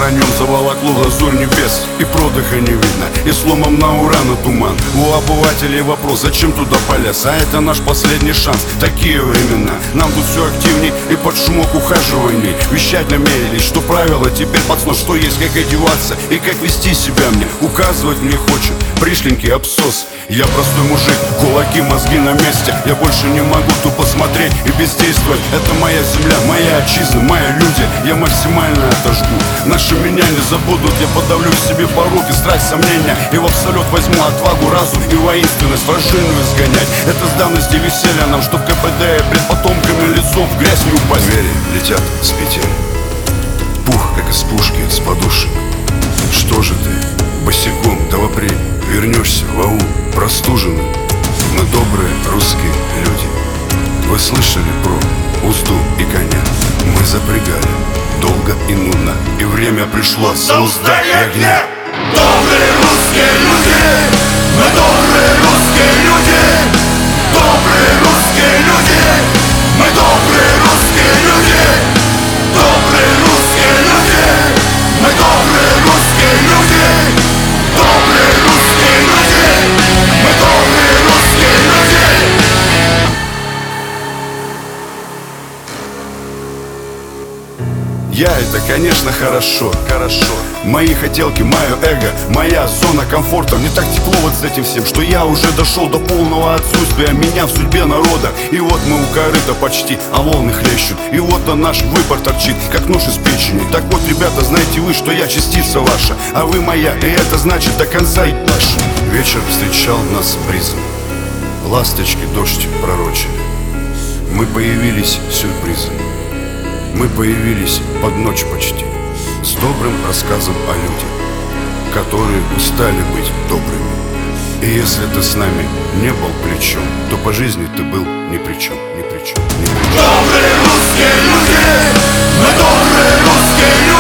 воронем заволокло лазурь небес, и продыха не видно, и сломом на урана туман. У обывателей вопрос, зачем туда полез? А это наш последний шанс, такие времена. Нам тут все активней и под шумок ухаживаний вещать намерились, что правила теперь пацан, что есть, как одеваться и как вести себя мне указывать мне хочет пришленький абсос. Я простой мужик, кулаки, мозги на месте. Я больше не могу тупо смотреть и бездействовать. Это моя земля, моя отчизна, мои люди. Я максимально отожгу, наши меня не забудут. Я подавлю в себе пороки, страсть, сомнения, и в абсолют возьму отвагу, разум и воинственность, вражину изгонять. Это с давности веселья нам, чтоб КПД пред потомками лицом в грязь не упасть. Звери летят с петель, пух, как из пушки, с подушек. Что же ты, босиком, да вопри, вернешься в аул простуженным? Мы добрые русские люди. Вы слышали про узду и коня? Мы запрягали долго и нудно, и время пришло за уздой огня. Добрые русские люди, мы добрые русские люди, добрые русские люди, мы добрые русские люди, добрые русские люди, мы добрые русские люди, добрые русские люди, мы добрые русские люди. Я это, конечно, хорошо. Мои хотелки, мое эго, моя зона комфорта. Мне так тепло вот с этим всем, что я уже дошел до полного отсутствия меня в судьбе народа. И вот мы у корыта почти, а волны хлещут. И вот он наш выбор торчит, как нож из печени. Так вот, ребята, знаете вы, что я частица ваша, а вы моя, и это значит до конца и наш. Вечер встречал нас бризом, ласточки дождь пророчили. Мы появились сюрпризом, мы появились под ночь почти, с добрым рассказом о людях, которые устали быть добрыми. И если ты с нами не был плечом, то по жизни ты был ни при чем, ни при чем, ни при чем. Добрые русские люди, мы добрые русские люди.